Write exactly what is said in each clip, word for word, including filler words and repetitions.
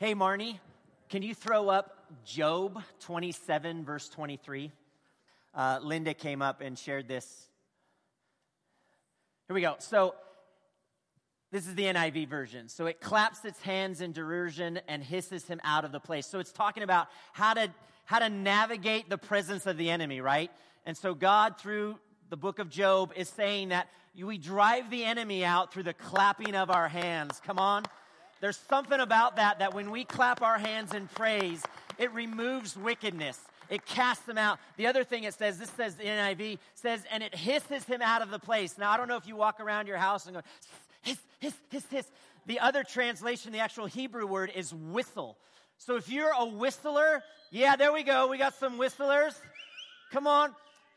Hey, Marnie, can you throw up Job twenty-seven, verse twenty-three? Uh, Linda came up and shared this. Here we go. So this is the N I V version. So it claps its hands in derision and hisses him out of the place. So it's talking about how to how to navigate the presence of the enemy, right? And so God, through the book of Job, is saying that we drive the enemy out through the clapping of our hands. Come on. There's something about that, that when we clap our hands in praise, it removes wickedness. It casts them out. The other thing it says, this says the N I V, says, and it hisses him out of the place. Now, I don't know if you walk around your house and go, hiss, hiss, hiss, hiss. The other translation, the actual Hebrew word, is whistle. So if you're a whistler, yeah, there we go. We got some whistlers. Come on.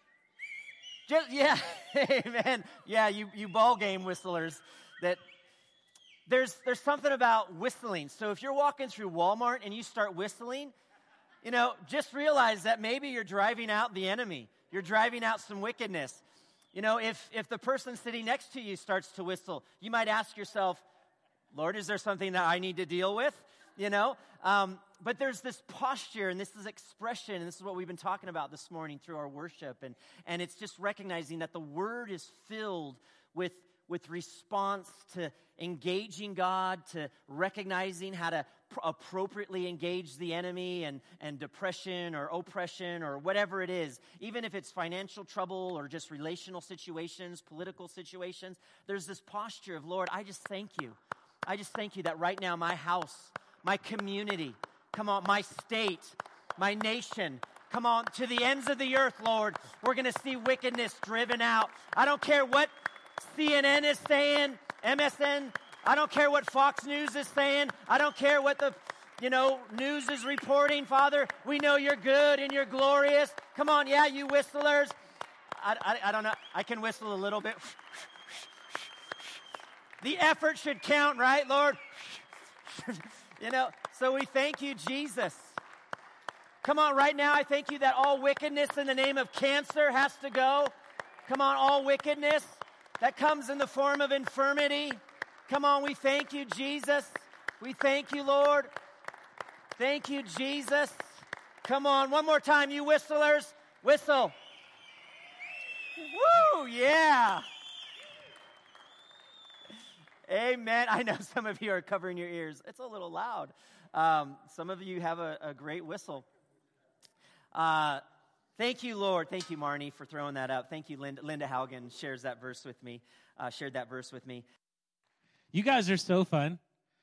Just, yeah, amen. Yeah, you, you ball game whistlers. That there's there's something about whistling. So if you're walking through Walmart and you start whistling, you know, just realize that maybe you're driving out the enemy. You're driving out some wickedness. You know, if if the person sitting next to you starts to whistle, you might ask yourself, Lord, is there something that I need to deal with? You know, um, but there's this posture and this is expression, and this is what we've been talking about this morning through our worship, and and it's just recognizing that the Word is filled with with response to engaging God, to recognizing how to pr- appropriately engage the enemy and and depression or oppression or whatever it is, even if it's financial trouble or just relational situations, political situations. There's this posture of, Lord, I just thank you. I just thank you that right now my house, my community, come on, my state, my nation, come on, to the ends of the earth, Lord, we're going to see wickedness driven out. I don't care what C N N is saying, M S N, I don't care what Fox News is saying, I don't care what the, you know, news is reporting, Father. We know you're good and you're glorious. Come on, yeah, you whistlers. I, I, I don't know, I can whistle a little bit. The effort should count, right, Lord? You know, so we thank you, Jesus. Come on, right now, I thank you that all wickedness in the name of cancer has to go. Come on, all wickedness that comes in the form of infirmity. Come on, we thank you, Jesus. We thank you, Lord. Thank you, Jesus. Come on, one more time, you whistlers. Whistle. Woo, yeah. Amen. I know some of you are covering your ears. It's a little loud. Um, some of you have a, a great whistle. Uh, thank you, Lord. Thank you, Marnie, for throwing that up. Thank you, Linda. Linda Haugen shares that verse with me. Uh, shared that verse with me. You guys are so fun.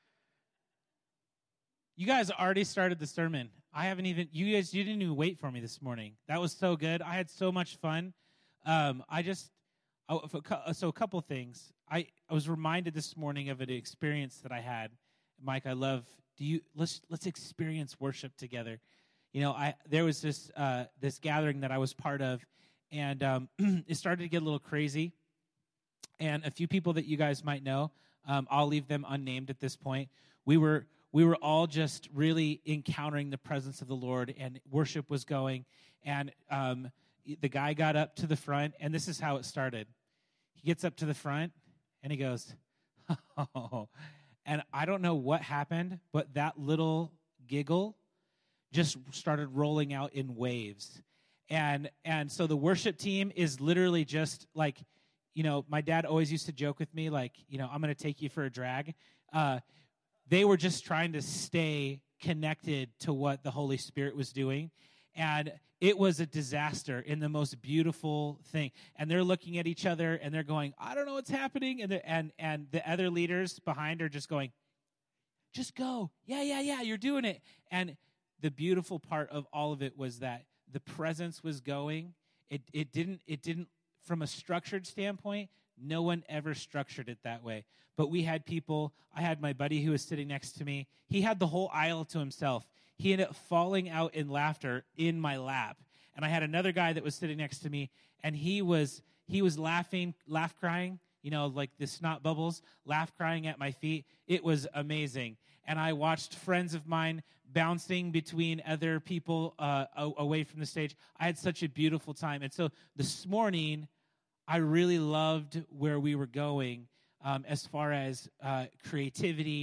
You guys already started the sermon. I haven't even. You guys, you didn't even wait for me this morning. That was so good. I had so much fun. Um, I just. Oh, so a couple things. I, I was reminded this morning of an experience that I had. Mike, I love. Do you let's let's experience worship together. You know, I there was this uh, this gathering that I was part of, and um, it started to get a little crazy. And a few people that you guys might know, um, I'll leave them unnamed at this point. We were we were all just really encountering the presence of the Lord, and worship was going. And um, the guy got up to the front, and this is how it started. He gets up to the front, and he goes, oh. And I don't know what happened, but that little giggle just started rolling out in waves. And and so the worship team is literally just like, you know, my dad always used to joke with me, like, you know, I'm going to take you for a drag. Uh, they were just trying to stay connected to what the Holy Spirit was doing. And it was a disaster in the most beautiful thing. And they're looking at each other, and they're going, I don't know what's happening. And the, and, and the other leaders behind are just going, just go. Yeah, yeah, yeah, you're doing it. And the beautiful part of all of it was that the presence was going. It it didn't, it didn't, from a structured standpoint, no one ever structured it that way. But we had people, I had my buddy who was sitting next to me. He had the whole aisle to himself. He ended up falling out in laughter in my lap. And I had another guy that was sitting next to me, and he was he was laughing, laugh crying, you know, like the snot bubbles, laugh crying at my feet. It was amazing. And I watched friends of mine bouncing between other people uh, away from the stage. I had such a beautiful time. And so this morning, I really loved where we were going um, as far as uh, creativity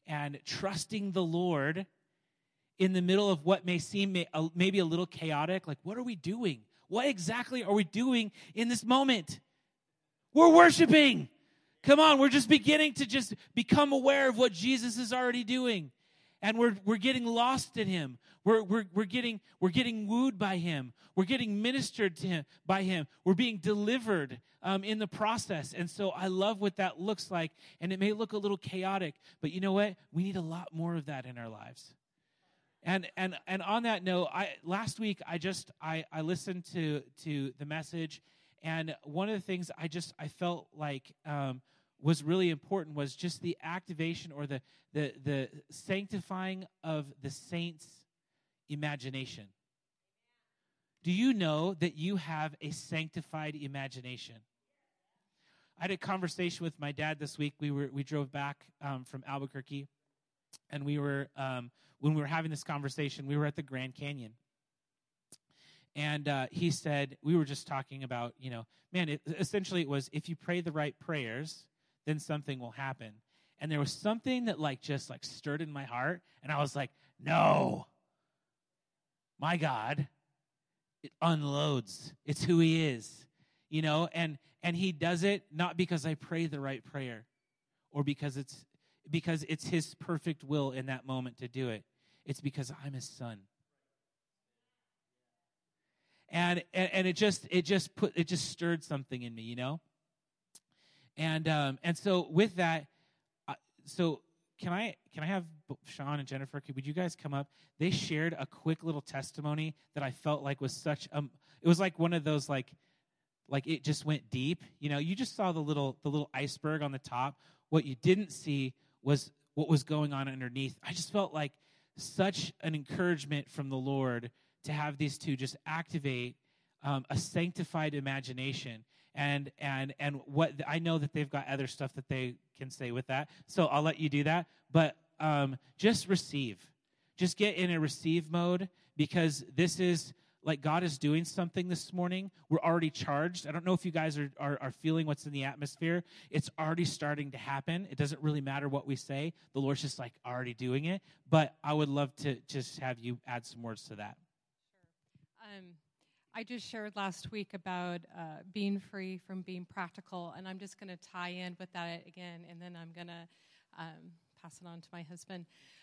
and trusting the Lord in the middle of what may seem may, uh, maybe a little chaotic. Like, what are we doing? What exactly are we doing in this moment? We're worshiping. Come on, we're just beginning to just become aware of what Jesus is already doing. And we're we're getting lost in him. We're we're we're getting we're getting wooed by him. We're getting ministered to him by him. We're being delivered um, in the process. And so I love what that looks like. And it may look a little chaotic, but you know what? We need a lot more of that in our lives. And and and on that note, I last week I just I, I listened to to the message, and one of the things I just I felt like um, was really important was just the activation or the the the sanctifying of the saints' imagination. Do you know that you have a sanctified imagination? I had a conversation with my dad this week. We were we drove back um, from Albuquerque, and we were um, when we were having this conversation, we were at the Grand Canyon. And uh, he said, we were just talking about, you know, man, it, essentially it was, if you pray the right prayers, then something will happen. And there was something that like just like stirred in my heart. And I was like, no, my God, it unloads. It's who he is, you know, and, and he does it not because I pray the right prayer or because it's, because it's his perfect will in that moment to do it. It's because I'm his son. And, and and it just it just put it just stirred something in me, you know. And um and so with that, uh, so can I can I have Sean and Jennifer? Could, would you guys come up? They shared a quick little testimony that I felt like was such um. It was like one of those like like it just went deep. You know, you just saw the little the little iceberg on the top. What you didn't see was what was going on underneath. I just felt like such an encouragement from the Lord to have these two just activate um, a sanctified imagination. And and and what I know that they've got other stuff that they can say with that. So I'll let you do that. But um, just receive. Just get in a receive mode, because this is like God is doing something this morning. We're already charged. I don't know if you guys are, are, are feeling what's in the atmosphere. It's already starting to happen. It doesn't really matter what we say. The Lord's just like already doing it. But I would love to just have you add some words to that. Um, I just shared last week about uh, being free from being practical, and I'm just going to tie in with that again, and then I'm going to um, pass it on to my husband.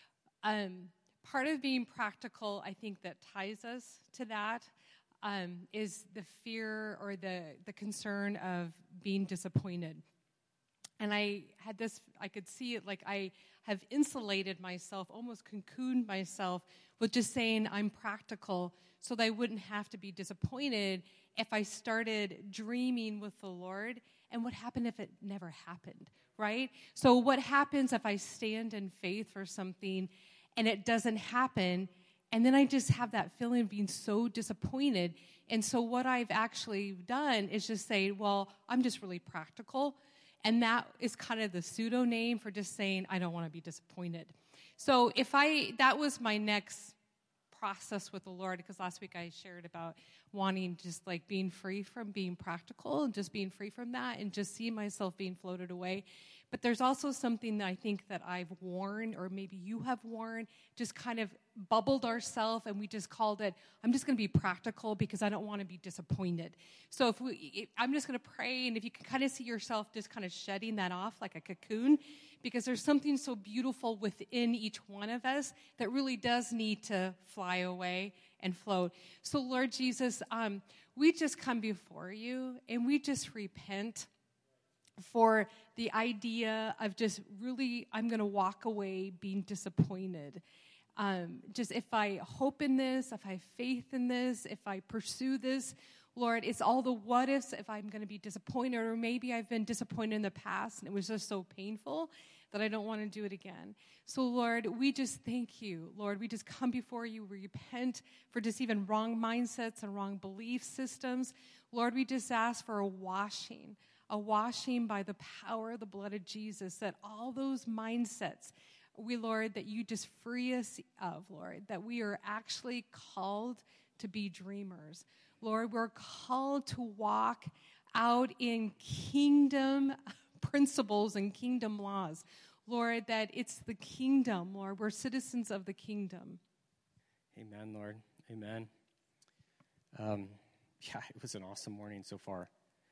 Um, part of being practical, I think, that ties us to that um, is the fear or the, the concern of being disappointed. And I had this, I could see it like I have insulated myself, almost cocooned myself with just saying I'm practical so that I wouldn't have to be disappointed if I started dreaming with the Lord. And what happened if it never happened, right? So what happens if I stand in faith for something and it doesn't happen, and then I just have that feeling of being so disappointed? And so what I've actually done is just say, well, I'm just really practical. And that is kind of the pseudo name for just saying, I don't want to be disappointed. So if I, that was my next process with the Lord, because last week I shared about wanting just like being free from being practical and just being free from that and just seeing myself being floated away. But there's also something that I think that I've worn, or maybe you have worn, just kind of bubbled ourselves, and we just called it, I'm just going to be practical because I don't want to be disappointed. So if we, if, I'm just going to pray, and if you can kind of see yourself just kind of shedding that off like a cocoon, because there's something so beautiful within each one of us that really does need to fly away and float. So Lord Jesus, um, we just come before you, and we just repent for the idea of just really, I'm going to walk away being disappointed. Um, just if I hope in this, if I have faith in this, if I pursue this, Lord, it's all the what ifs, if I'm going to be disappointed, or maybe I've been disappointed in the past and it was just so painful that I don't want to do it again. So, Lord, we just thank you. Lord, we just come before you, we repent for just even wrong mindsets and wrong belief systems. Lord, we just ask for a washing, a washing by the power of the blood of Jesus, that all those mindsets, we, Lord, that you just free us of, Lord, that we are actually called to be dreamers. Lord, we're called to walk out in kingdom principles and kingdom laws. Lord, that it's the kingdom, Lord. We're citizens of the kingdom. Amen, Lord. Amen. Um, yeah, it was an awesome morning so far.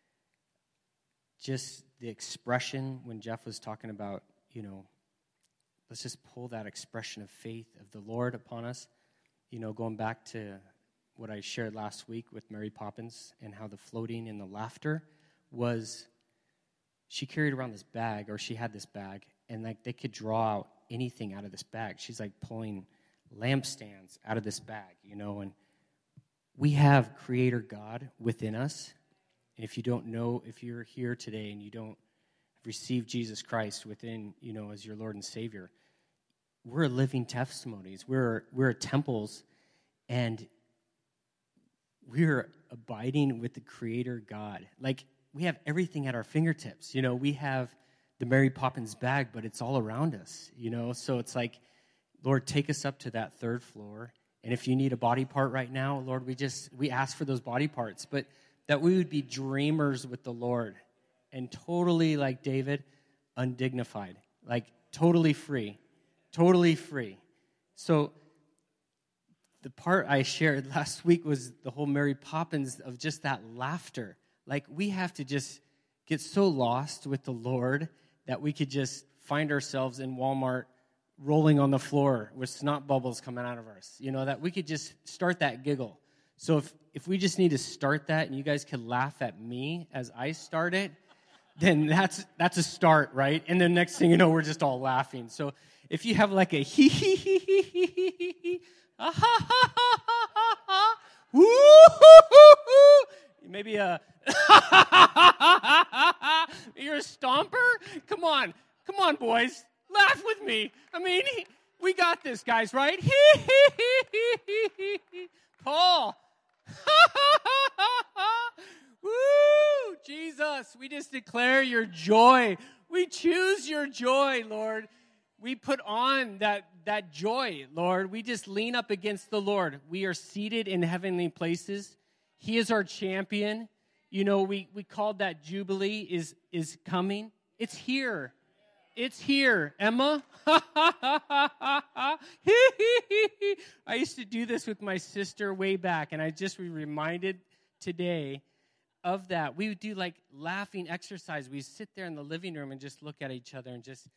Just the expression when Jeff was talking about, you know, let's just pull that expression of faith of the Lord upon us. You know, going back to what I shared last week with Mary Poppins and how the floating and the laughter was, she carried around this bag, or she had this bag, and like they could draw out anything out of this bag. She's like pulling lampstands out of this bag, you know, and we have Creator God within us. And if you don't know, if you're here today and you don't receive Jesus Christ within, you know, as your Lord and Savior, we're living testimonies. We're we're temples, and we're abiding with the Creator God. Like, we have everything at our fingertips. You know, we have the Mary Poppins bag, but it's all around us, you know. So it's like, Lord, take us up to that third floor. And if you need a body part right now, Lord, we just, we ask for those body parts. But that we would be dreamers with the Lord and totally, like David, undignified, like totally free, totally free. So the part I shared last week was the whole Mary Poppins of just that laughter. Like, we have to just get so lost with the Lord that we could just find ourselves in Walmart rolling on the floor with snot bubbles coming out of us. You know, that we could just start that giggle. So if, if we just need to start that and you guys could laugh at me as I start it, then that's that's a start, right? And then next thing you know, we're just all laughing. So if you have like a hee hee hee hee hee hee hee hee, ah ha ha ha ha ha ha, woo hoo hoo hoo, maybe a you're a stomper? Come on, come on, boys, laugh with me. I mean, we got this, guys, right? Hee hee hee hee hee hee hee. Paul. Woo! Jesus, we just declare your joy. We choose your joy, Lord. We put on that, that joy, Lord. We just lean up against the Lord. We are seated in heavenly places. He is our champion. You know, we, we called that Jubilee is, is coming. It's here. It's here. Emma? I used to do this with my sister way back, and I just was reminded today of that. We would do like laughing exercise. We sit there in the living room and just look at each other and just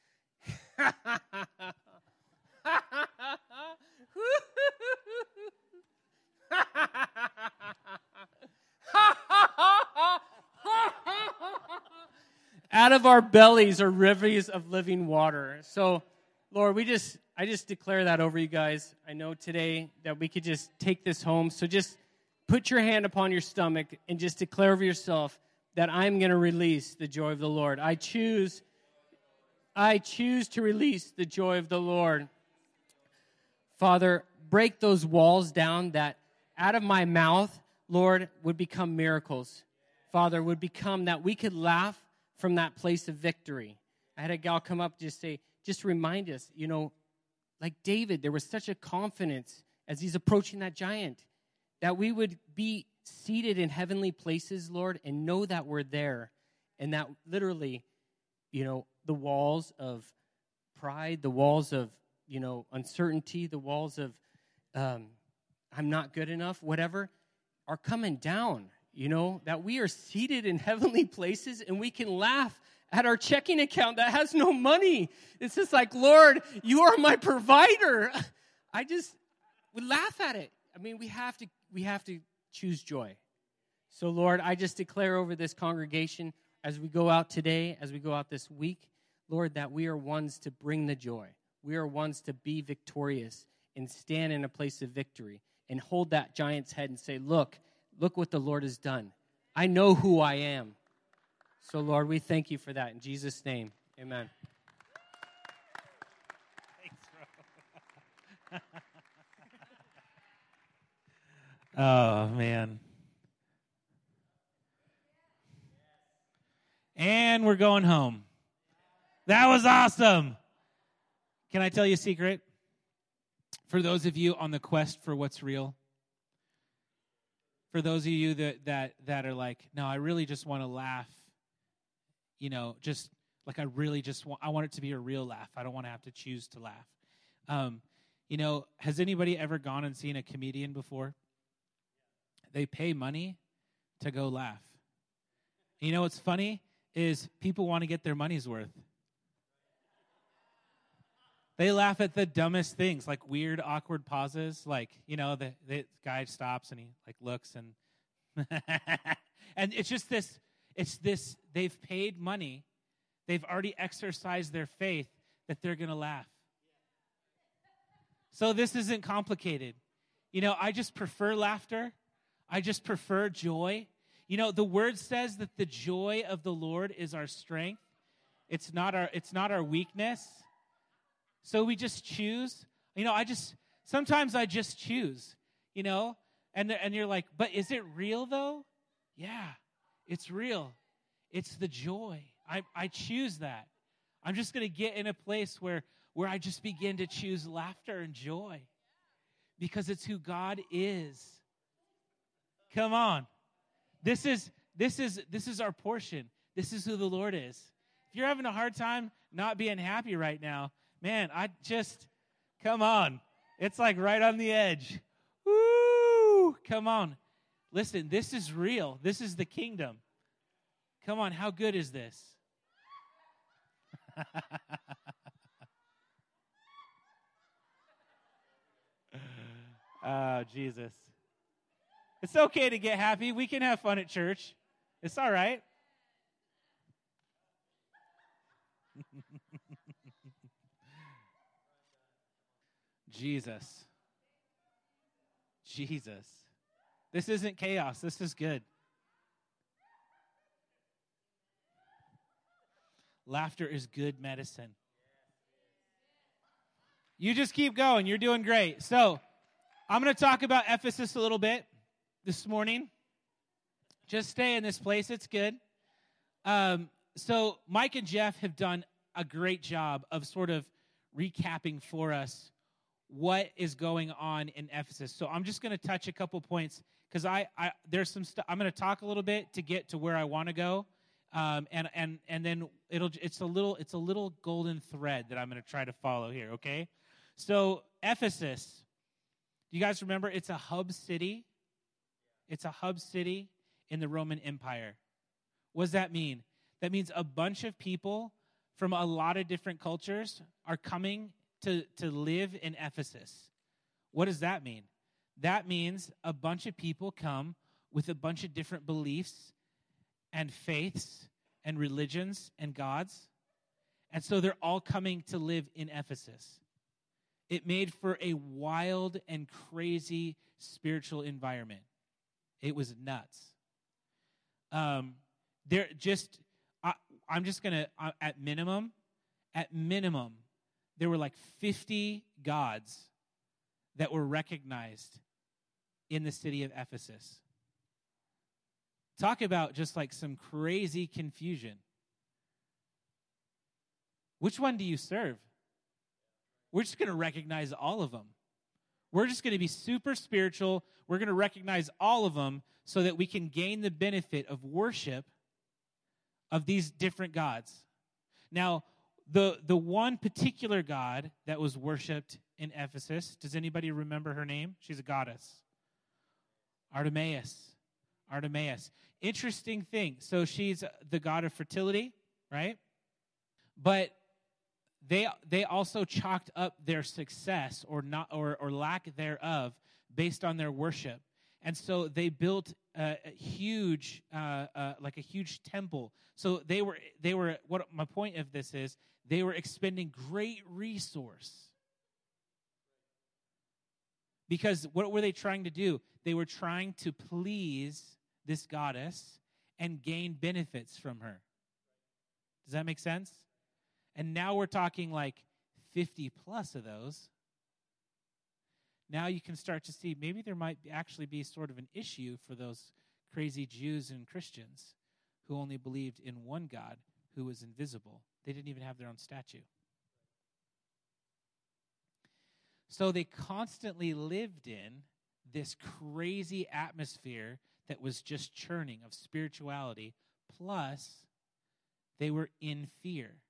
out of our bellies are rivers of living water. So, Lord, we just, I just declare that over you guys. I know today that we could just take this home. So just put your hand upon your stomach and just declare over yourself that I'm going to release the joy of the Lord. I choose, I choose to release the joy of the Lord. Father, break those walls down that out of my mouth, Lord, would become miracles. Father, would become that we could laugh from that place of victory. I had a gal come up just say, just remind us, you know, like David, there was such a confidence as he's approaching that giant that we would be seated in heavenly places, Lord, and know that we're there. And that literally, you know, the walls of pride, the walls of, you know, uncertainty, the walls of um, I'm not good enough, whatever, are coming down. You know, that we are seated in heavenly places and we can laugh at our checking account that has no money. It's just like, Lord, you are my provider. I just would laugh at it. I mean, we have to we have to choose joy. So, Lord, I just declare over this congregation as we go out today, as we go out this week, Lord, that we are ones to bring the joy. We are ones to be victorious and stand in a place of victory and hold that giant's head and say, look, look what the Lord has done. I know who I am. So, Lord, we thank you for that. In Jesus' name, amen. Thanks, bro. Oh, man. And we're going home. That was awesome. Can I tell you a secret? For those of you on the quest for what's real, for those of you that that that are like, no, I really just want to laugh, you know, just Like I really just want, I want it to be a real laugh. I don't want to have to choose to laugh. Um, you know, has anybody ever gone and seen a comedian before? They pay money to go laugh. You know what's funny is people want to get their money's worth. They laugh at the dumbest things, like weird, awkward pauses. Like, you know, the, the guy stops and he like looks and and it's just this, it's this, they've paid money. They've already exercised their faith that they're going to laugh. So this isn't complicated. You know, I just prefer laughter. I just prefer joy. You know, the word says that the joy of the Lord is our strength. It's not our, it's not our weakness. So we just choose. You know, I just, sometimes I just choose, you know, and, and you're like, but is it real though? Yeah, it's real. It's the joy. I, I choose that. I'm just going to get in a place where, where I just begin to choose laughter and joy because it's who God is. Come on. This is, this is, this is our portion. This is who the Lord is. If you're having a hard time not being happy right now, man, I just, come on. It's like right on the edge. Woo! Come on. Listen, this is real. This is the kingdom. Come on, how good is this? Oh, Jesus. It's okay to get happy. We can have fun at church. It's all right. Jesus. Jesus. This isn't chaos. This is good. Laughter is good medicine. You just keep going. You're doing great. So, I'm going to talk about Ephesus a little bit this morning. Just stay in this place. It's good. Um, so, Mike and Jeff have done a great job of sort of recapping for us what is going on in Ephesus. So, I'm just going to touch a couple points because I, I there's some stuff. I'm going to talk a little bit to get to where I want to go. Um, and and and then it'll it's a little it's a little golden thread that I'm going to try to follow here. Okay, so Ephesus, do you guys remember? It's a hub city. It's a hub city in the Roman Empire. What does that mean? That means a bunch of people from a lot of different cultures are coming to to live in Ephesus. What does that mean? That means a bunch of people come with a bunch of different beliefs and faiths and religions and gods. And so they're all coming to live in Ephesus. It made for a wild and crazy spiritual environment. It was nuts. Um, they're just, I, I'm just going to, uh, at minimum, at minimum, there were like fifty gods that were recognized in the city of Ephesus. Talk about just like some crazy confusion. Which one do you serve? We're just going to recognize all of them. We're just going to be super spiritual. We're going to recognize all of them so that we can gain the benefit of worship of these different gods. Now, the, the one particular god that was worshipped in Ephesus, does anybody remember her name? She's a goddess. Artemis. Artemis. Interesting thing. So she's the god of fertility, right? But they they also chalked up their success or not or, or lack thereof based on their worship. And so they built a, a huge uh, uh, like a huge temple. So they were they were what my point of this is, they were expending great resource. Because what were they trying to do? They were trying to please this goddess and gain benefits from her. Does that make sense? And now we're talking like fifty plus of those. Now you can start to see maybe there might actually be sort of an issue for those crazy Jews and Christians who only believed in one God who was invisible. They didn't even have their own statue. So they constantly lived in this crazy atmosphere that was just churning of spirituality, plus they were in fear.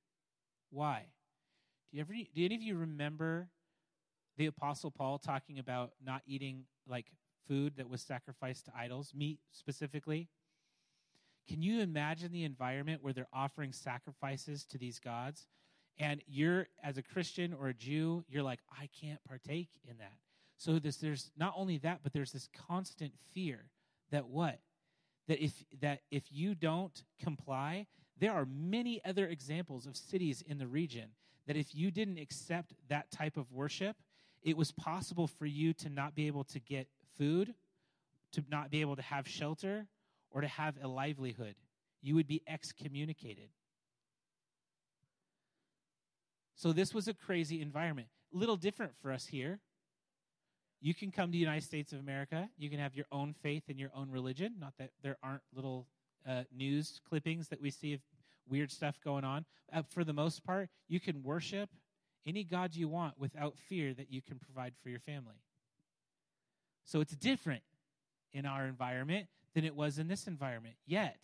Why? Do you ever? Do any of you remember the Apostle Paul talking about not eating like food that was sacrificed to idols, meat specifically? Can you imagine the environment where they're offering sacrifices to these gods? And you're, as a Christian or a Jew, you're like, I can't partake in that. So this, there's not only that, but there's this constant fear that what? That if that if you don't comply, there are many other examples of cities in the region that if you didn't accept that type of worship, it was possible for you to not be able to get food, to not be able to have shelter, or to have a livelihood. You would be excommunicated. So this was a crazy environment. A little different for us here. You can come to the United States of America. You can have your own faith and your own religion. Not that there aren't little uh, news clippings that we see of weird stuff going on. Uh, for the most part, you can worship any God you want without fear that you can provide for your family. So it's different in our environment than it was in this environment. Yet,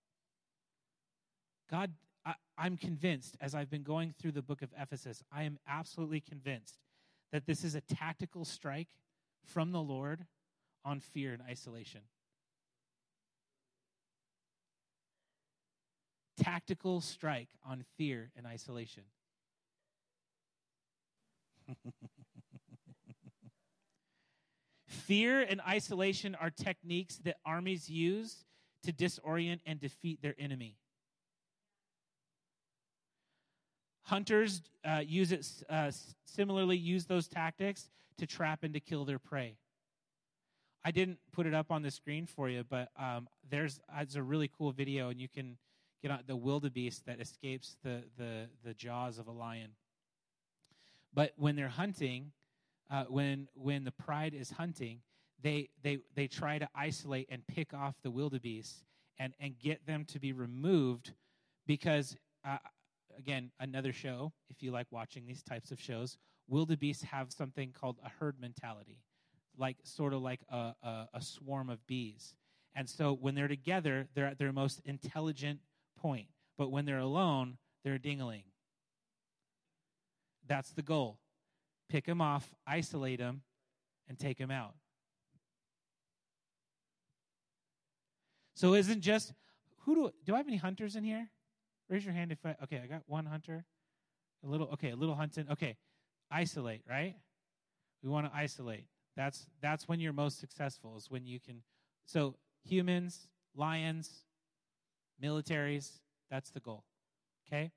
God, I, I'm convinced, as I've been going through the book of Ephesus, I am absolutely convinced that this is a tactical strike from the Lord on fear and isolation. Tactical strike on fear and isolation. Fear and isolation are techniques that armies use to disorient and defeat their enemy. Hunters uh, use it uh, similarly use those tactics to trap and to kill their prey. I didn't put it up on the screen for you, but um, there's it's a really cool video, and you can get on the wildebeest that escapes the the the jaws of a lion. But when they're hunting, uh, when when the pride is hunting, they they they try to isolate and pick off the wildebeest and and get them to be removed because. Uh, Again, another show, if you like watching these types of shows, wildebeest have something called a herd mentality, like sort of like a, a, a swarm of bees. And so when they're together, they're at their most intelligent point. But when they're alone, they're dingling. That's the goal. Pick them off, isolate them, and take them out. So it isn't just, who do, do I have any hunters in here? Raise your hand if I, okay, I got one hunter. A little, okay, a little hunting. Okay, isolate, right? We want to isolate. That's that's when you're most successful, is when you can. So humans, lions, militaries, that's the goal, okay?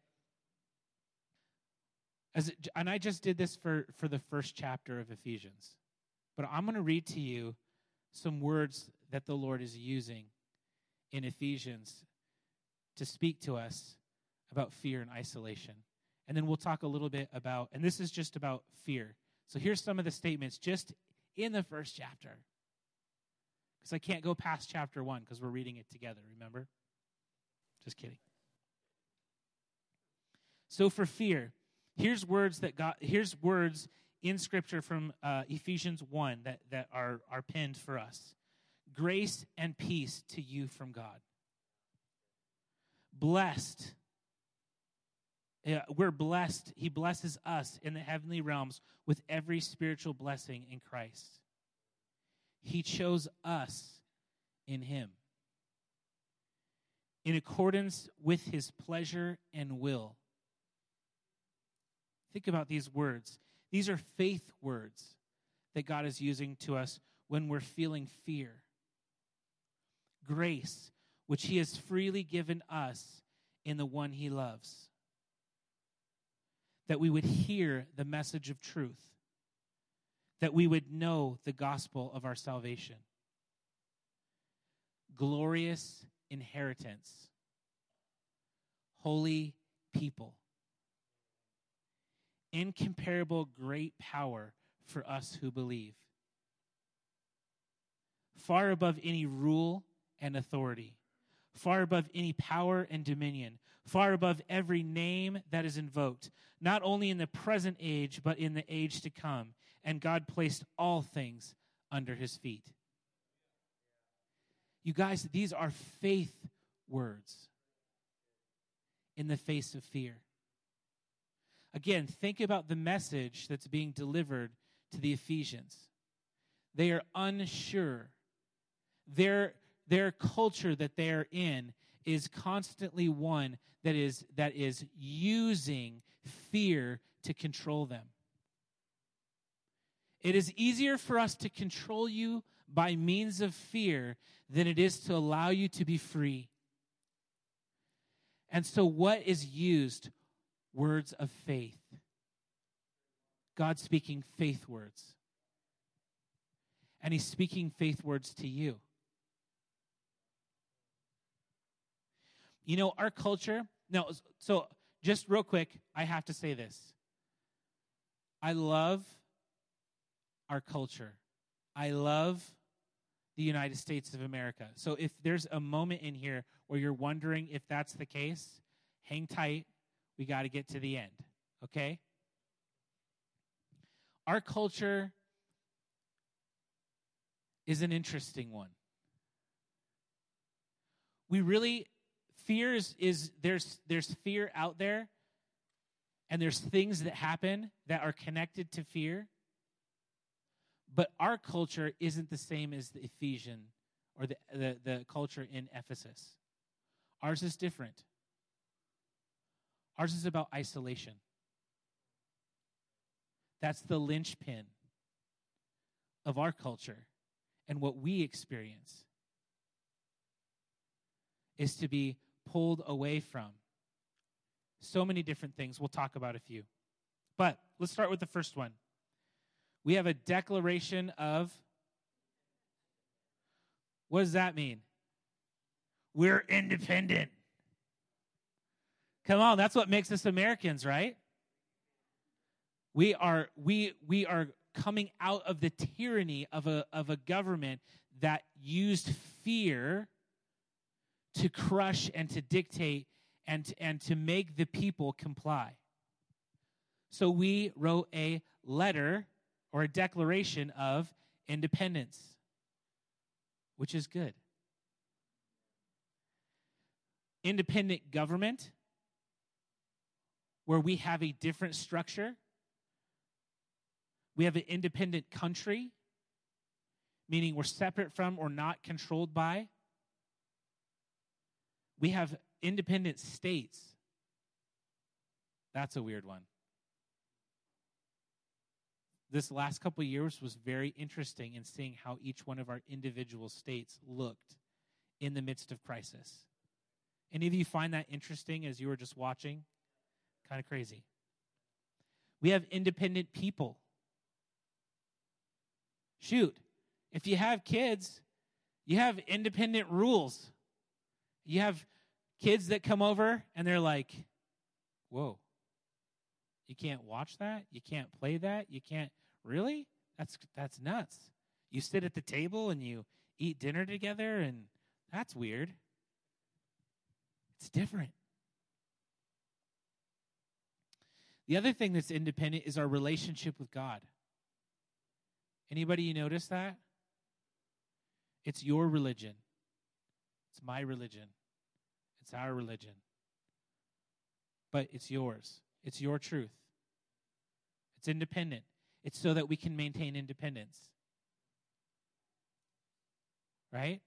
As it, and I just did this for, for the first chapter of Ephesians. But I'm going to read to you some words that the Lord is using in Ephesians to speak to us about fear and isolation. And then we'll talk a little bit about, and this is just about fear. So here's some of the statements just in the first chapter. Because I can't go past chapter one because we're reading it together, remember? Just kidding. So for fear, here's words that got, here's words in Scripture from uh, Ephesians one that, that are, are penned for us. Grace and peace to you from God. Blessed. Yeah, we're blessed. He blesses us in the heavenly realms with every spiritual blessing in Christ. He chose us in him in accordance with his pleasure and will. Think about these words. These are faith words that God is using to us when we're feeling fear. Grace, which he has freely given us in the one he loves. That we would hear the message of truth. That we would know the gospel of our salvation. Glorious inheritance. Holy people. Incomparable great power for us who believe. Far above any rule and authority. Far above any power and dominion. Far above every name that is invoked, not only in the present age, but in the age to come. And God placed all things under his feet. You guys, these are faith words in the face of fear. Again, think about the message that's being delivered to the Ephesians. They are unsure. Their, their culture that they are in is constantly one that is, that is using fear to control them. It is easier for us to control you by means of fear than it is to allow you to be free. And so what is used? Words of faith. God speaking faith words. And he's speaking faith words to you. You know, our culture, no, so just real quick, I have to say this. I love our culture. I love the United States of America. So if there's a moment in here where you're wondering if that's the case, hang tight. We got to get to the end, okay? Our culture is an interesting one. We really, fear is, is there's, there's fear out there, and there's things that happen that are connected to fear. But our culture isn't the same as the Ephesian or the, the, the culture in Ephesus. Ours is different. Ours is about isolation. That's the linchpin of our culture and what we experience is to be pulled away from. So many different things. We'll talk about a few. But let's start with the first one. We have a declaration of, what does that mean? We're independent. Come on, that's what makes us Americans, right? We are we we are coming out of the tyranny of a of a government that used fear to crush and to dictate and and to make the people comply. So we wrote a letter or a declaration of independence, which is good. Independent government, where we have a different structure. We have an independent country, meaning we're separate from or not controlled by. We have independent states. That's a weird one. This last couple of years was very interesting in seeing how each one of our individual states looked in the midst of crisis. Any of you find that interesting as you were just watching? Kind of crazy. We have independent people. Shoot, if you have kids, you have independent rules. You have kids that come over and they're like, whoa, you can't watch that? You can't play that? You can't, really? That's that's nuts. You sit at the table and you eat dinner together and that's weird. It's different. The other thing that's independent is our relationship with God. Anybody you notice that? It's your religion. It's my religion. It's our religion. But it's yours. It's your truth. It's independent. It's so that we can maintain independence. Right?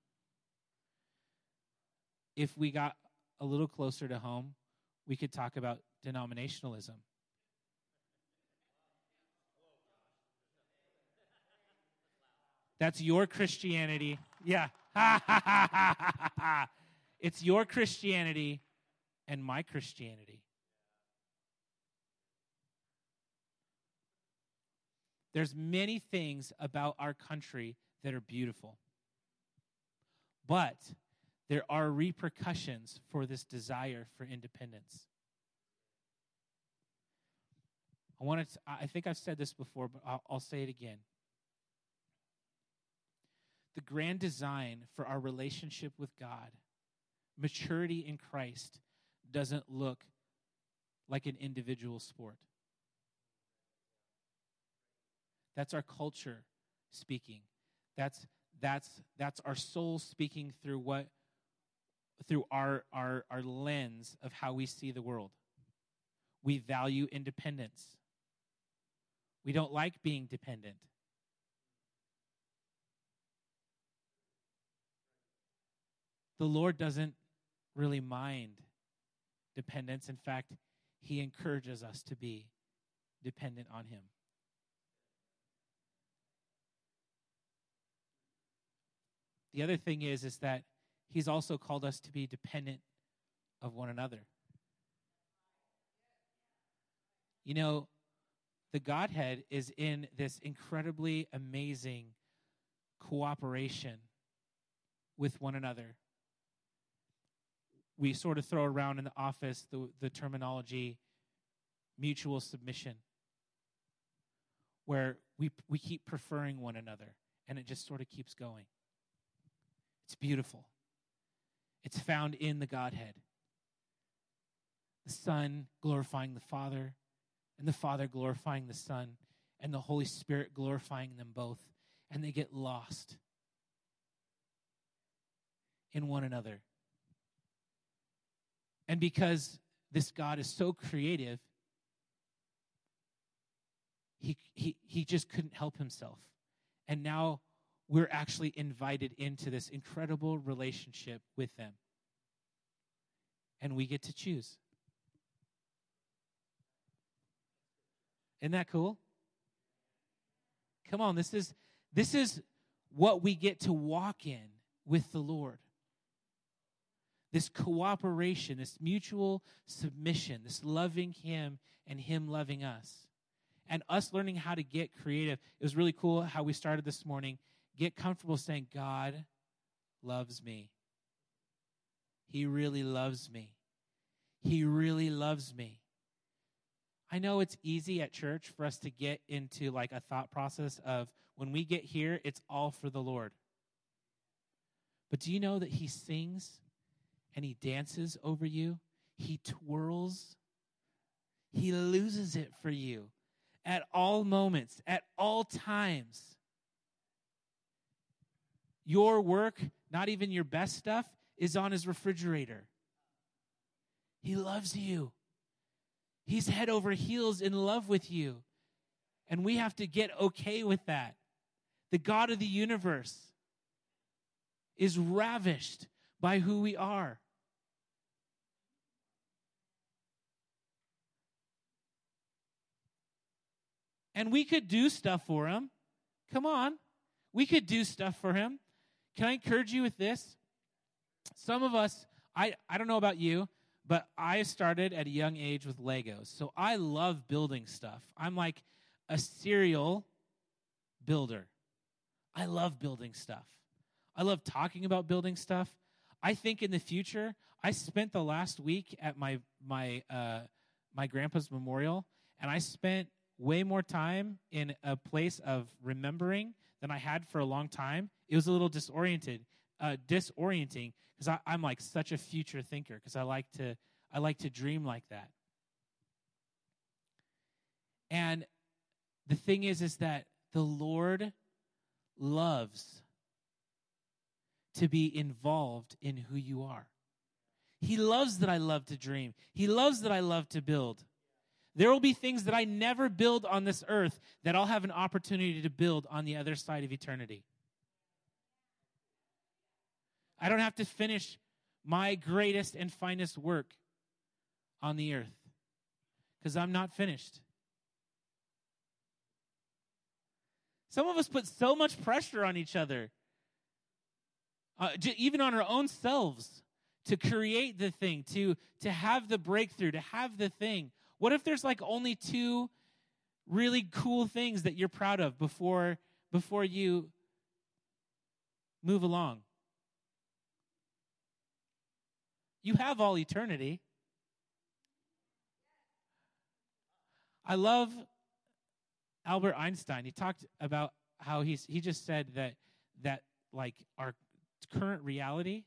If we got a little closer to home, we could talk about denominationalism. That's your Christianity. Yeah. It's your Christianity and my Christianity. There's many things about our country that are beautiful. But there are repercussions for this desire for independence. I want to, I think I've said this before, but I'll, I'll say it again. The grand design for our relationship with God, maturity in Christ, doesn't look like an individual sport. That's our culture speaking. That's that's that's our soul speaking through what through our our our lens of how we see the world. we value independence. We don't like being dependent. The Lord doesn't really mind dependence. In fact, he encourages us to be dependent on him. The other thing is, is that he's also called us to be dependent of one another. You know, the Godhead is in this incredibly amazing cooperation with one another. We sort of throw around in the office the, the terminology mutual submission, where we we keep preferring one another, and it just sort of keeps going. It's beautiful. It's found in the Godhead. The Son glorifying the Father, and the Father glorifying the Son, and the Holy Spirit glorifying them both, and they get lost in one another. And because this God is so creative, he, he, he just couldn't help himself. And now we're actually invited into this incredible relationship with them. And we get to choose. Isn't that cool? Come on, this is this is what we get to walk in with the Lord. This cooperation, this mutual submission, this loving him and him loving us. And us learning how to get creative. It was really cool how we started this morning. Get comfortable saying, God loves me. He really loves me. He really loves me. I know it's easy at church for us to get into like a thought process of when we get here, it's all for the Lord. But do you know that he sings and he dances over you? He twirls. He loses it for you at all moments, at all times. Your work, not even your best stuff, is on his refrigerator. He loves you. He's head over heels in love with you. And we have to get okay with that. The God of the universe is ravished by who we are. And we could do stuff for him. Come on. We could do stuff for him. Can I encourage you with this? Some of us, I, I don't know about you, but I started at a young age with Legos. So I love building stuff. I'm like a serial builder. I love building stuff. I love talking about building stuff. I think in the future, I spent the last week at my my uh, my grandpa's memorial, and I spent way more time in a place of remembering than I had for a long time. It was a little disoriented, uh, disorienting because I'm like such a future thinker because I like to I like to dream like that. And the thing is, is that the Lord loves to be involved in who you are. He loves that I love to dream. He loves that I love to build. There will be things that I never build on this earth that I'll have an opportunity to build on the other side of eternity. I don't have to finish my greatest and finest work on the earth because I'm not finished. Some of us put so much pressure on each other, uh, even on our own selves, to create the thing, to, to have the breakthrough, to have the thing. What if there's like only two really cool things that you're proud of before, before you move along? You have all eternity. I love Albert Einstein. He talked about how he's he just said that that like our current reality,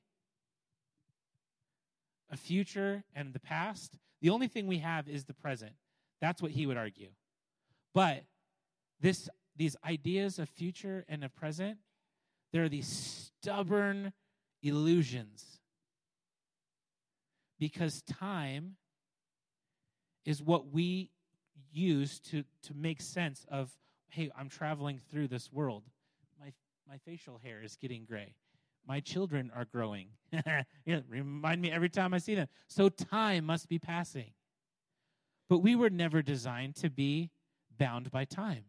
a future and the past, the only thing we have is the present. That's what he would argue. But this these ideas of future and of present, there are these stubborn illusions. Because time is what we use to, to make sense of, hey, I'm traveling through this world. My my facial hair is getting gray. My children are growing. Yeah, remind me every time I see them. So time must be passing. But we were never designed to be bound by time.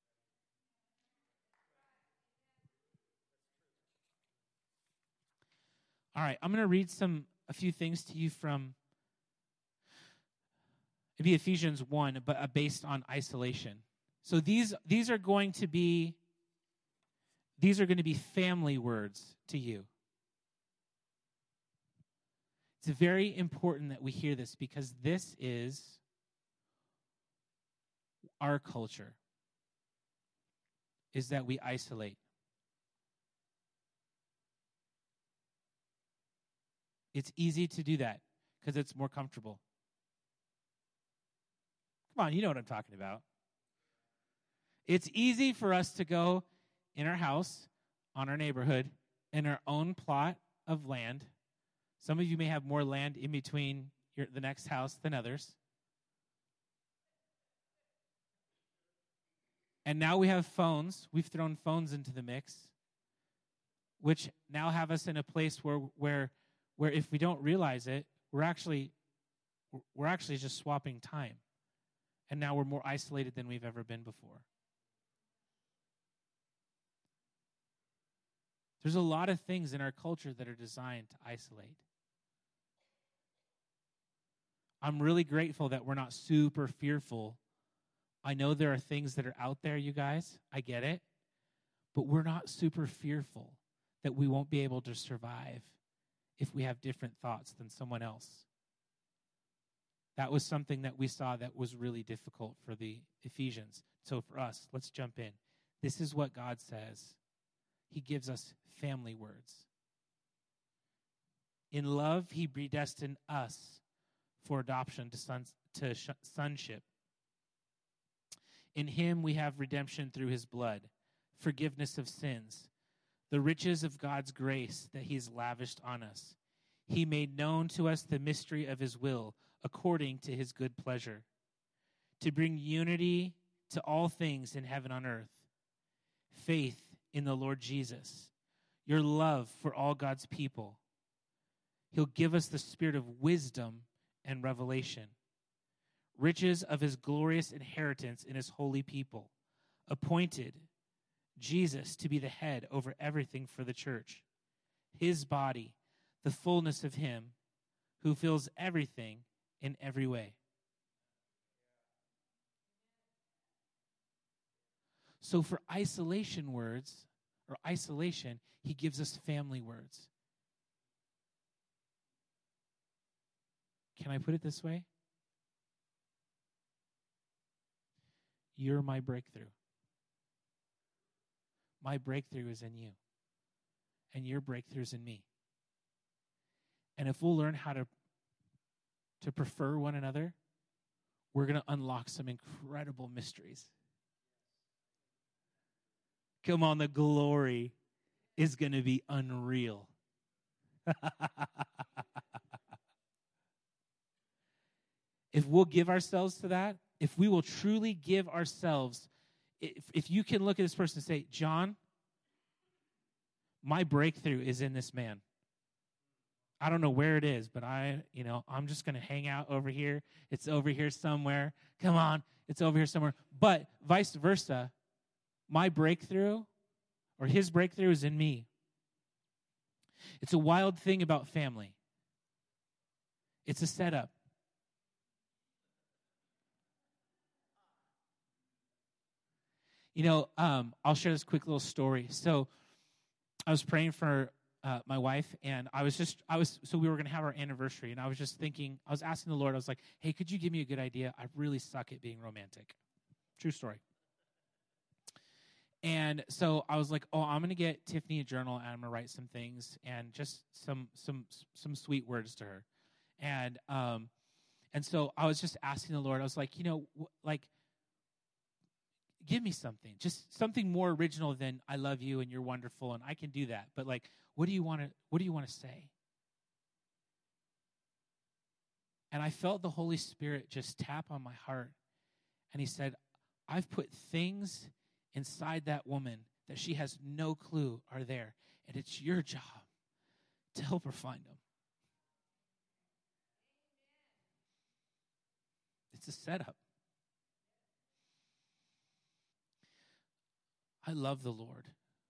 All right, I'm going to read some a few things to you from maybe Ephesians one, but uh, based on isolation. So these these are going to be these are going to be family words to you. It's very important that we hear this because this is our culture, is that we isolate. It's easy to do that because it's more comfortable. Come on, you know what I'm talking about. It's easy for us to go in our house, on our neighborhood, in our own plot of land. Some of you may have more land in between your, the next house than others. And now we have phones. We've thrown phones into the mix, which now have us in a place where where where if we don't realize it, we're actually we're actually just swapping time. And now we're more isolated than we've ever been before. There's a lot of things in our culture that are designed to isolate. I'm really grateful that we're not super fearful. I know there are things that are out there, you guys. I get it. But we're not super fearful that we won't be able to survive if we have different thoughts than someone else. That was something that we saw that was really difficult for the Ephesians. So for us, let's jump in. This is what God says. He gives us family words. In love, he predestined us for adoption to, sons, to sh- sonship. In him we have redemption through his blood, forgiveness of sins, the riches of God's grace that he has lavished on us. He made known to us the mystery of his will, according to his good pleasure, to bring unity to all things in heaven and on earth. Faith in the Lord Jesus, your love for all God's people. He'll give us the spirit of wisdom and revelation, riches of his glorious inheritance in his holy people, appointed Jesus to be the head over everything for the church, his body, the fullness of him who fills everything in every way. So for isolation words, or isolation, he gives us family words. Can I put it this way? You're my breakthrough. My breakthrough is in you. And your breakthrough is in me. And if we'll learn how to, to prefer one another, we're going to unlock some incredible mysteries. Come on, the glory is going to be unreal. If we'll give ourselves to that, if we will truly give ourselves, if, if you can look at this person and say, John, my breakthrough is in this man. I don't know where it is, but I, you know, I'm just going to hang out over here. It's over here somewhere. Come on, it's over here somewhere. But vice versa, my breakthrough or his breakthrough is in me. It's a wild thing about family. It's a setup. You know, um, I'll share this quick little story. So I was praying for uh, my wife, and I was just, I was, so we were going to have our anniversary, and I was just thinking, I was asking the Lord, I was like, hey, could you give me a good idea? I really suck at being romantic. True story. And so I was like, oh, I'm going to get Tiffany a journal, and I'm going to write some things, and just some, some, some sweet words to her. And, um, and so I was just asking the Lord, I was like, you know, w- like, give me something, just something more original than I love you and you're wonderful and I can do that. But like, what do you want to, what do you want to say? And I felt the Holy Spirit just tap on my heart. And he said, I've put things inside that woman that she has no clue are there. And it's your job to help her find them. It's a setup. I love the Lord.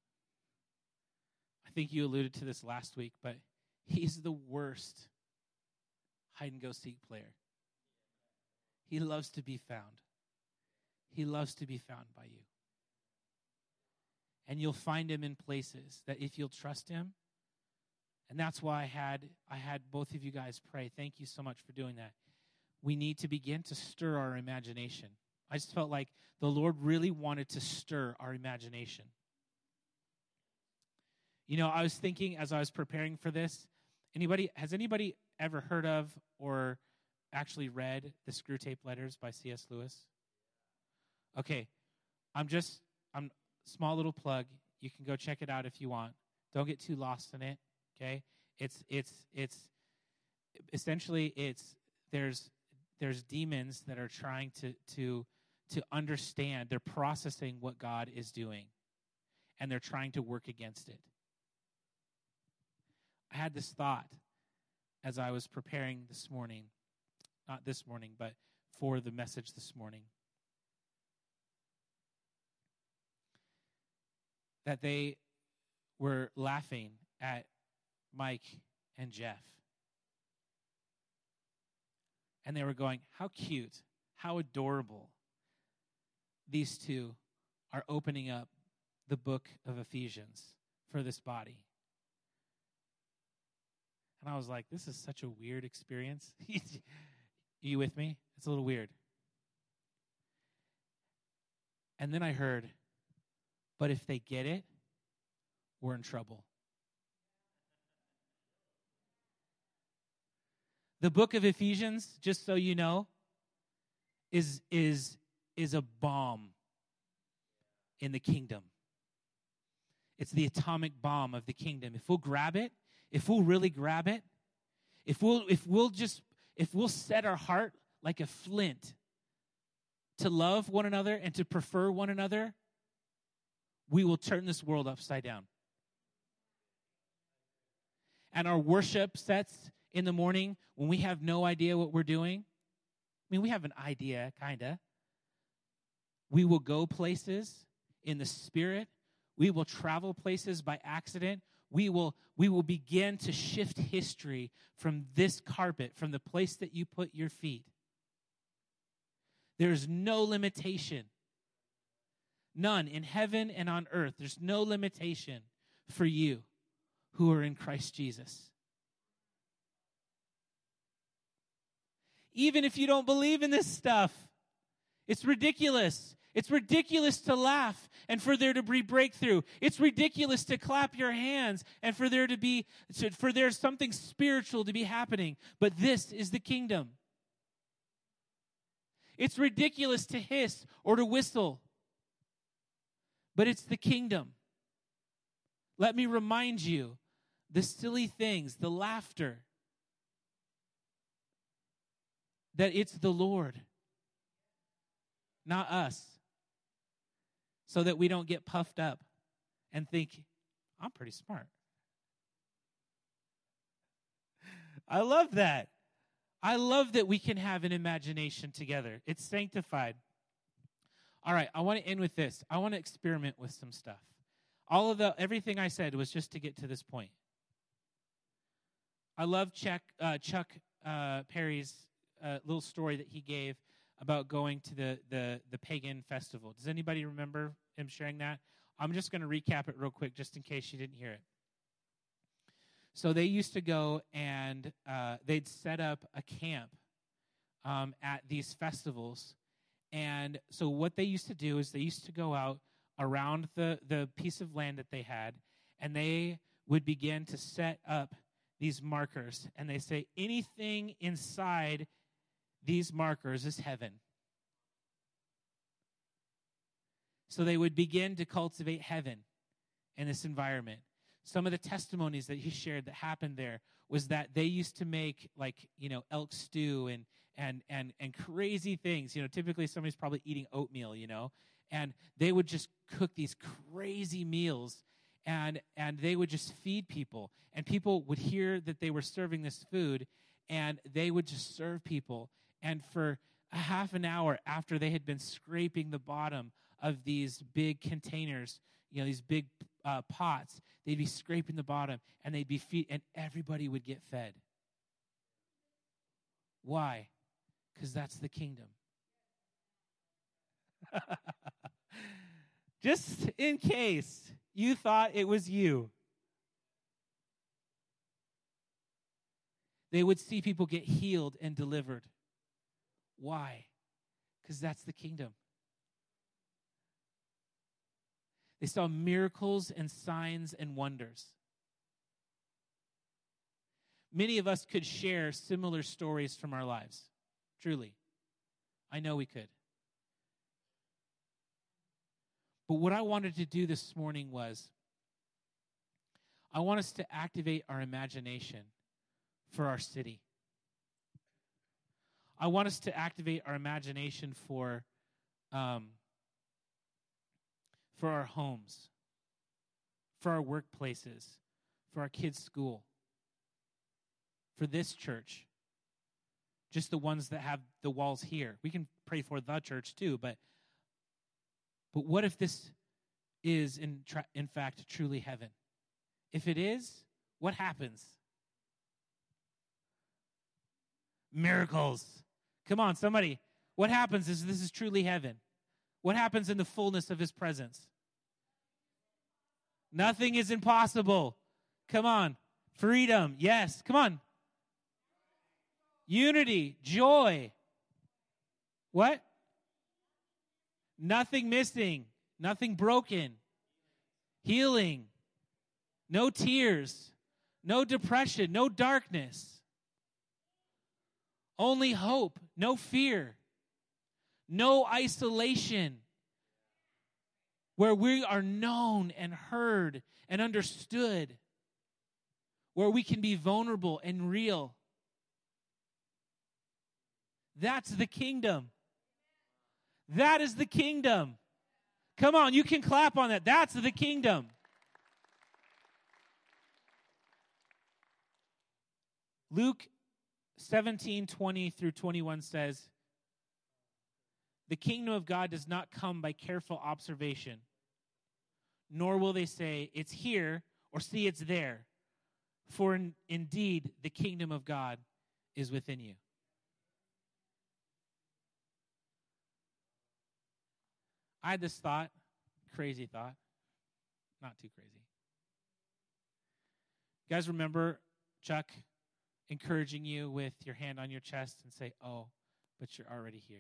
I think you alluded to this last week, but he's the worst hide-and-go-seek player. He loves to be found. He loves to be found by you. And you'll find him in places that if you'll trust him, and that's why I had I had both of you guys pray. Thank you so much for doing that. We need to begin to stir our imagination. I just felt like the Lord really wanted to stir our imagination. You know, I was thinking as I was preparing for this, anybody has anybody ever heard of or actually read the Screw Tape Letters by C S Lewis? Okay, I'm just, I'm small little plug. You can go check it out if you want. Don't get too lost in it, okay? It's, it's, it's, essentially it's, there's, there's demons that are trying to, to, to understand. They're processing what God is doing, and they're trying to work against it. I had this thought as I was preparing this morning, not this morning, but for the message this morning, that they were laughing at Mike and Jeff. And they were going, how cute, how adorable. These two are opening up the book of Ephesians for this body. And I was like, this is such a weird experience. Are you with me? It's a little weird. And then I heard, but if they get it, we're in trouble. The book of Ephesians, just so you know, is, is, is a bomb in the kingdom. It's the atomic bomb of the kingdom. If we'll grab it, if we'll really grab it, if we'll, if we'll just, if we'll set our heart like a flint to love one another and to prefer one another, we will turn this world upside down. And our worship sets in the morning when we have no idea what we're doing. I mean, we have an idea, kind of. We will go places in the Spirit. We will travel places by accident. We will, we will begin to shift history from this carpet, from the place that you put your feet. There's no limitation. None in heaven and on earth. There's no limitation for you who are in Christ Jesus. Even if you don't believe in this stuff, it's ridiculous. It's ridiculous to laugh and for there to be breakthrough. It's ridiculous to clap your hands and for there to be, for there's something spiritual to be happening. But this is the kingdom. It's ridiculous to hiss or to whistle. But it's the kingdom. Let me remind you, the silly things, the laughter, that it's the Lord, not us. So that we don't get puffed up and think, I'm pretty smart. I love that. I love that we can have an imagination together. It's sanctified. All right, I want to end with this. I want to experiment with some stuff. All of the, everything I said was just to get to this point. I love Chuck, uh, Chuck uh, Perry's uh, little story that he gave about going to the, the, the pagan festival. Does anybody remember him sharing that? I'm just going to recap it real quick just in case you didn't hear it. So they used to go and uh, they'd set up a camp um, at these festivals. And so what they used to do is they used to go out around the, the piece of land that they had, and they would begin to set up these markers. And they say, anything inside these markers is heaven. So they would begin to cultivate heaven in this environment. some of the testimonies that he shared that happened there was that they used to make, like, you know, elk stew and and and and crazy things. You know, typically somebody's probably eating oatmeal, you know, and they would just cook these crazy meals, and and they would just feed people, and people would hear that they were serving this food, and they would just serve people. And for a half an hour after they had been scraping the bottom of these big containers, you know, these big uh, pots, they'd be scraping the bottom, and they'd be feed, and everybody would get fed. Why? Because that's the kingdom. Just in case you thought it was you. They would see people get healed and delivered. Why? Because that's the kingdom. They saw miracles and signs and wonders. Many of us could share similar stories from our lives. Truly. I know we could. But what I wanted to do this morning was, I want us to activate our imagination for our city. I want us to activate our imagination for, um, for our homes, for our workplaces, for our kids' school, for this church, just the ones that have the walls here. We can pray for the church too, but but what if this is in tra- in fact truly heaven? If it is, what happens? Miracles. Come on, somebody. What happens is this is truly heaven? What happens in the fullness of his presence? Nothing is impossible. Come on. Freedom. Yes. Come on. Unity. Joy. What? Nothing missing. Nothing broken. Healing. No tears. No depression. No darkness. Only hope, no fear, no isolation, where we are known and heard and understood, where we can be vulnerable and real. That's the kingdom. That is the kingdom. Come on, you can clap on that. That's the kingdom. Luke seventeen, twenty through twenty-one says, the kingdom of God does not come by careful observation, nor will they say, it's here, or see, it's there. For in, indeed, the kingdom of God is within you. I had this thought, crazy thought, not too crazy. You guys remember Chuck encouraging you with your hand on your chest and say, oh, but you're already here?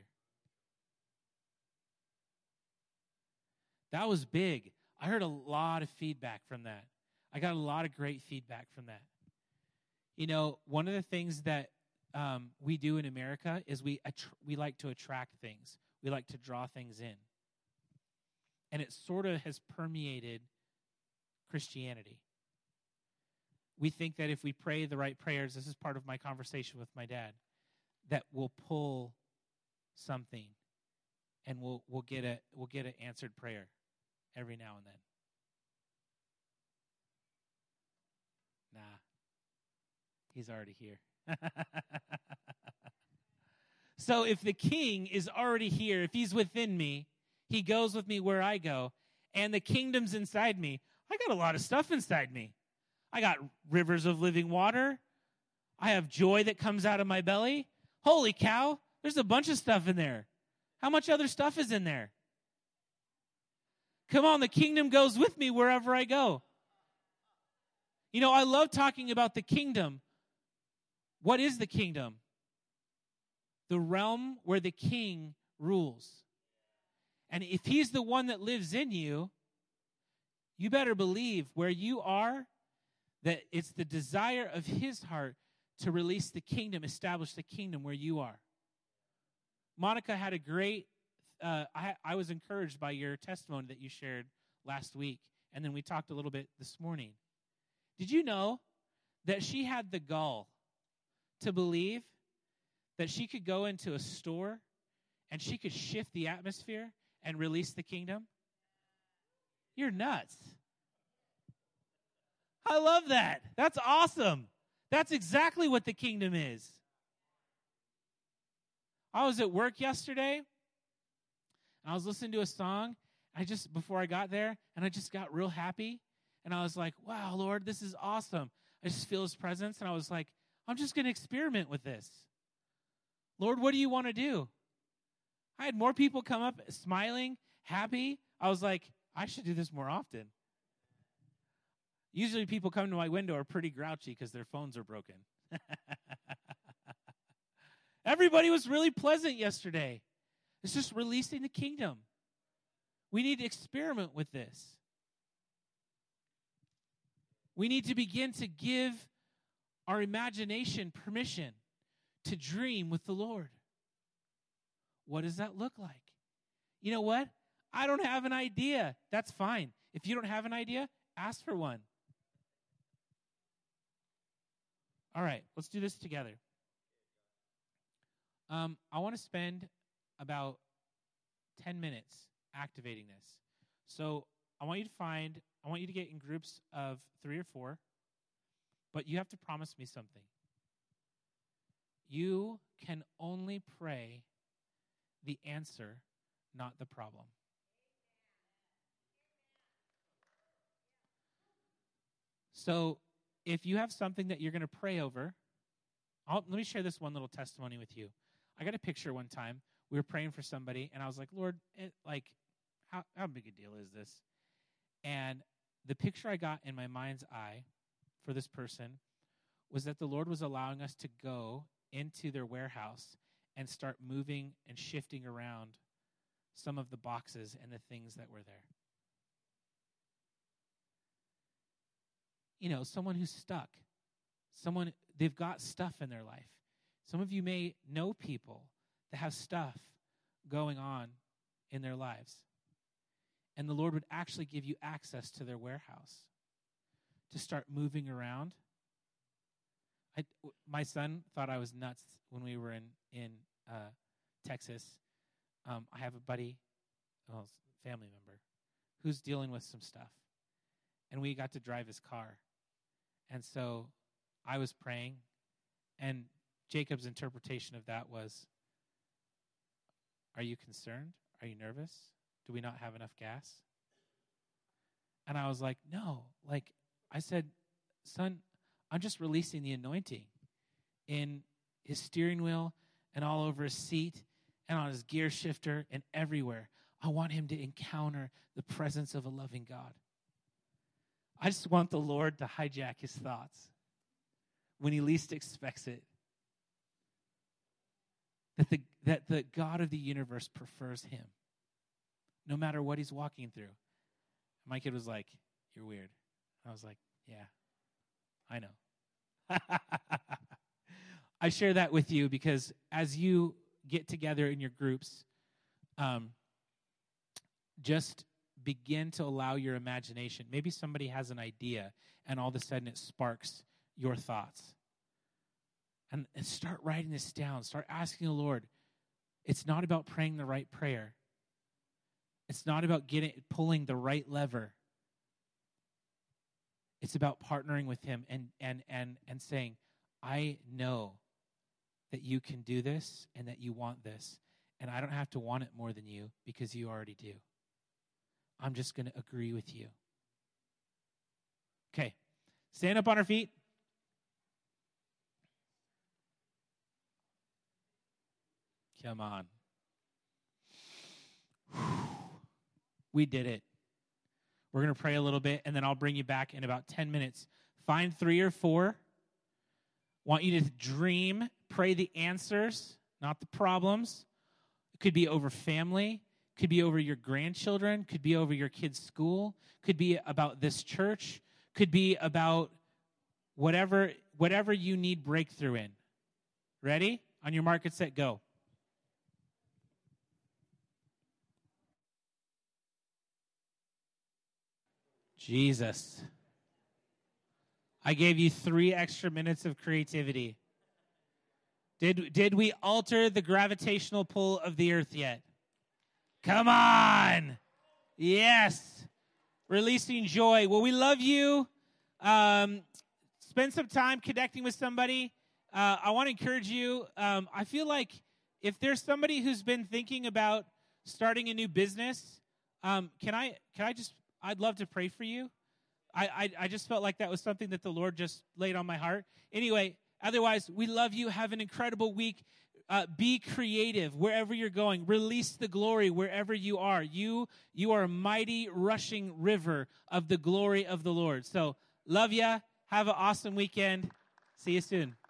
That was big. I heard a lot of feedback from that. I got a lot of great feedback from that. You know, one of the things that um, we do in America is we attr- we like to attract things. We like to draw things in. And it sort of has permeated Christianity. We think that if we pray the right prayers, this is part of my conversation with my dad, that we'll pull something and we'll we'll get a we'll get an answered prayer every now and then. Nah. He's already here. So if the king is already here, if he's within me, he goes with me where I go, and the kingdom's inside me, I got a lot of stuff inside me. I got rivers of living water. I have joy that comes out of my belly. Holy cow, there's a bunch of stuff in there. How much other stuff is in there? Come on, the kingdom goes with me wherever I go. You know, I love talking about the kingdom. What is the kingdom? The realm where the king rules. And if he's the one that lives in you, you better believe where you are, that it's the desire of his heart to release the kingdom, establish the kingdom where you are. Monica had a great, uh, I, I was encouraged by your testimony that you shared last week, and then we talked a little bit this morning. Did you know that she had the gall to believe that she could go into a store and she could shift the atmosphere and release the kingdom? You're nuts. I love that. That's awesome. That's exactly what the kingdom is. I was at work yesterday, and I was listening to a song. I just, before I got there, and I just got real happy. And I was like, wow, Lord, this is awesome. I just feel his presence. And I was like, I'm just going to experiment with this. Lord, what do you want to do? I had more people come up smiling, happy. I was like, I should do this more often. Usually people come to my window are pretty grouchy because their phones are broken. Everybody was really pleasant yesterday. It's just releasing the kingdom. We need to experiment with this. We need to begin to give our imagination permission to dream with the Lord. What does that look like? You know what? I don't have an idea. That's fine. If you don't have an idea, ask for one. All right, let's do this together. Um, I want to spend about ten minutes activating this. So I want you to find, I want you to get in groups of three or four, but you have to promise me something. You can only pray the answer, not the problem. So if you have something that you're going to pray over, I'll, let me share this one little testimony with you. I got a picture one time. We were praying for somebody, and I was like, Lord, it, like, how, how big a deal is this? And the picture I got in my mind's eye for this person was that the Lord was allowing us to go into their warehouse and start moving and shifting around some of the boxes and the things that were there. You know, someone who's stuck. Someone, they've got stuff in their life. Some of you may know people that have stuff going on in their lives. And the Lord would actually give you access to their warehouse to start moving around. I, my son thought I was nuts when we were in, in uh, Texas. Um, I have a buddy, well, family member, who's dealing with some stuff. And we got to drive his car. And so I was praying, and Jacob's interpretation of that was, are you concerned? Are you nervous? Do we not have enough gas? And I was like, no. Like, I said, son, I'm just releasing the anointing in his steering wheel and all over his seat and on his gear shifter and everywhere. I want him to encounter the presence of a loving God. I just want the Lord to hijack his thoughts when he least expects it. That the, that the God of the universe prefers him, no matter what he's walking through. My kid was like, you're weird. I was like, yeah, I know. I share that with you because as you get together in your groups, um, just begin to allow your imagination. Maybe somebody has an idea, and all of a sudden it sparks your thoughts. And, and start writing this down. Start asking the Lord. It's not about praying the right prayer. It's not about getting pulling the right lever. It's about partnering with him and and and and saying, I know that you can do this and that you want this, and I don't have to want it more than you because you already do. I'm just going to agree with you. Okay, stand up on our feet. Come on. We did it. We're going to pray a little bit, and then I'll bring you back in about ten minutes. Find three or four. Want you to dream, pray the answers, not the problems. It could be over family, could be over your grandchildren, could be over your kids' school, could be about this church, could be about whatever, whatever you need breakthrough in. Ready? On your mark, get set, go. Jesus. I gave you three extra minutes of creativity. Did, did we alter the gravitational pull of the earth yet? Come on. Yes. Releasing joy. Well, we love you. Um, spend some time connecting with somebody. Uh, I want to encourage you. Um, I feel like if there's somebody who's been thinking about starting a new business, um, can I can I just, I'd love to pray for you. I, I I just felt like that was something that the Lord just laid on my heart. Anyway, otherwise, we love you. Have an incredible week. Uh, be creative wherever you're going. Release the glory wherever you are. You you are a mighty rushing river of the glory of the Lord. So love ya. Have an awesome weekend. See you soon.